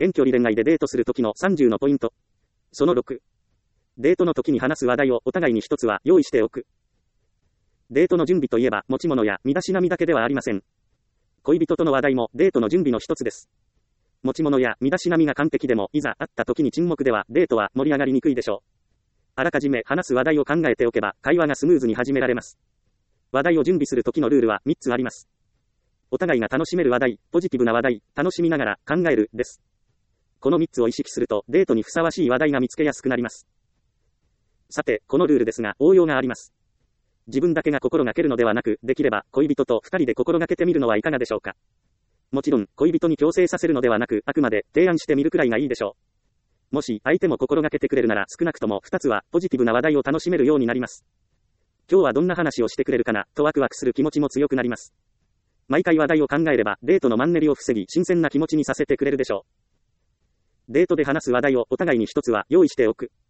遠距離恋愛でデートするときの30のポイント。その6。デートの時に話す話題をお互いに一つは用意しておく。デートの準備といえば持ち物や身だしなみだけではありません。恋人との話題もデートの準備の一つです。持ち物や身だしなみが完璧でも、いざ会った時に沈黙ではデートは盛り上がりにくいでしょう。あらかじめ話す話題を考えておけば会話がスムーズに始められます。話題を準備する時のルールは3つあります。お互いが楽しめる話題、ポジティブな話題、楽しみながら考えるです。この3つを意識するとデートにふさわしい話題が見つけやすくなります。さて、このルールですが応用があります。自分だけが心がけるのではなく、できれば恋人と2人で心がけてみるのはいかがでしょうか。もちろん恋人に強制させるのではなく、あくまで提案してみるくらいがいいでしょう。もし相手も心がけてくれるなら、少なくとも2つはポジティブな話題を楽しめるようになります。今日はどんな話をしてくれるかなとワクワクする気持ちも強くなります。毎回話題を考えればデートのマンネリを防ぎ、新鮮な気持ちにさせてくれるでしょう。デートで話す話題をお互いに一つは用意しておく。